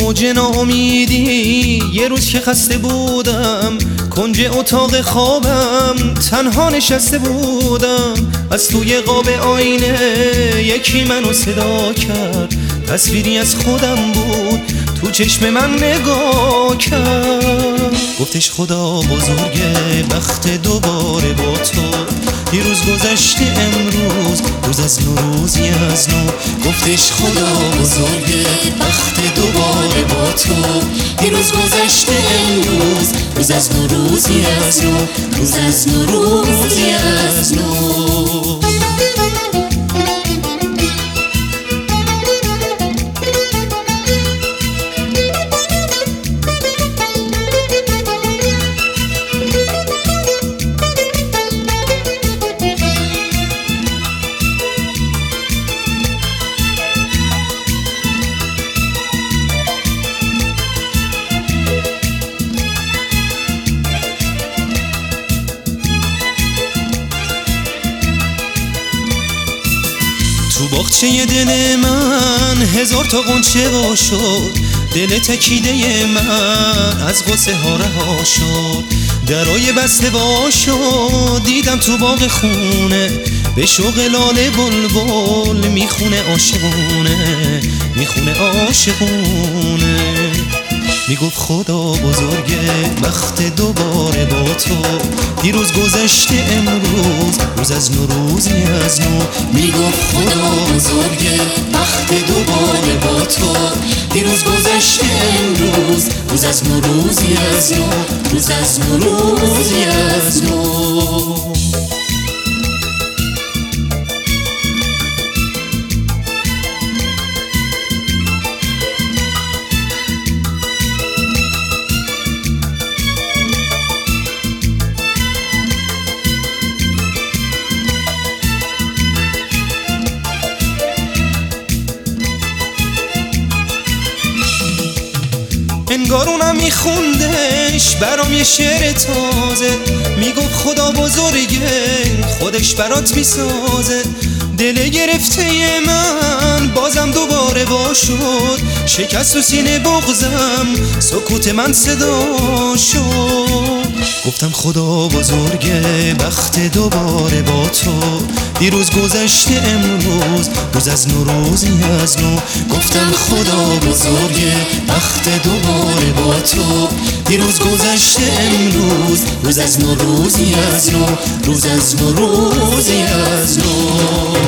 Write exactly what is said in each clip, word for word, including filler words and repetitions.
موج ناامیدی یه روز که خسته بودم، کنج اتاق خوابم تنها نشسته بودم. از توی قاب آینه یکی منو صدا کرد، تصویری از خودم بود تو چشم من نگاه کرد. گفتش خدا بزرگه، بخت دوباره با تو، دیروز گذشته امروز، روز از نو روزی از نو. گفتش خدا بزرگه، بخت دوباره با تو، دیروز گذشته امروز، روز از نو روزی از نو، روز از نو روزی از نو. تو باغچه دل من هزار تا غنچه وا شد، دل تکیده من از غصه ها رها شد. درای بسته وا شد، دیدم تو باغ خونه، به شوق لاله بلبل میخونه عاشقونه، میخونه عاشقونه. میگفت خدا بزرگه، بخت دوباره با تو، دیروز گذشته امروز، روز از نو روزی از نو. میگفت خدا بزرگه، بخت دوباره با تو، دیروز گذشته امروز، روز از نو روزی از نو، روز از نو روزی از نو. انگار اونم میخوندش برام یه شعر تازه، میگفت خدا بزرگه، خودش برات میسازه. دل گرفته من بازم دوباره وا شد، شکست تو سینه بغزم، سکوت من صدا شد. گفتم خدا بزرگه، بخت دوباره با تو، دیروز گذشته امروز، روز از نو روزی از نو. گفتم خدا بزرگه، بخت دوباره با تو، دیروز گذشته امروز، روز از نو روزی از نو، روز از نو روزی از نو.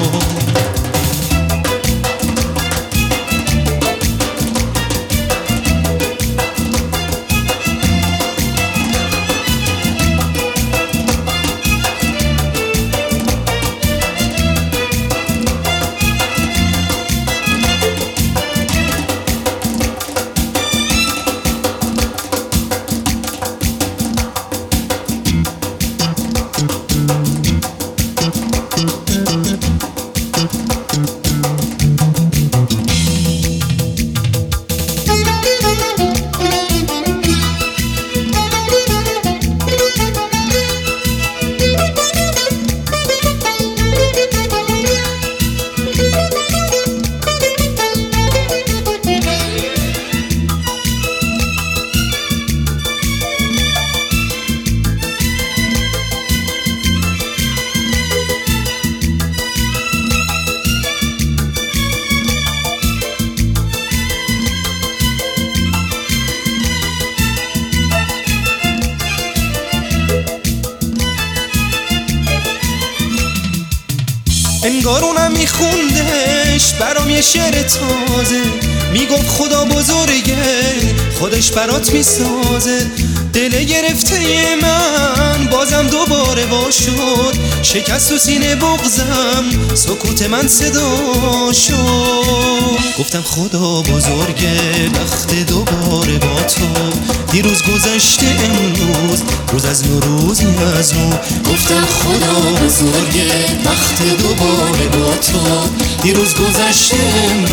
انگار اونم میخوندش برام یه شعر تازه، میگفت خدا بزرگه، خودش برات میسازه. دل گرفته من بازم دوباره وا شد، شکست تو سینه بغزم، سکوت من صدا شد. گفتم خدا بزرگه، بخت دوباره با تو، دیروز گذشته امروز، روز از نو روزی از نو. گفتم خدا بزرگه، بخت دوباره با تو، دیروز گذشته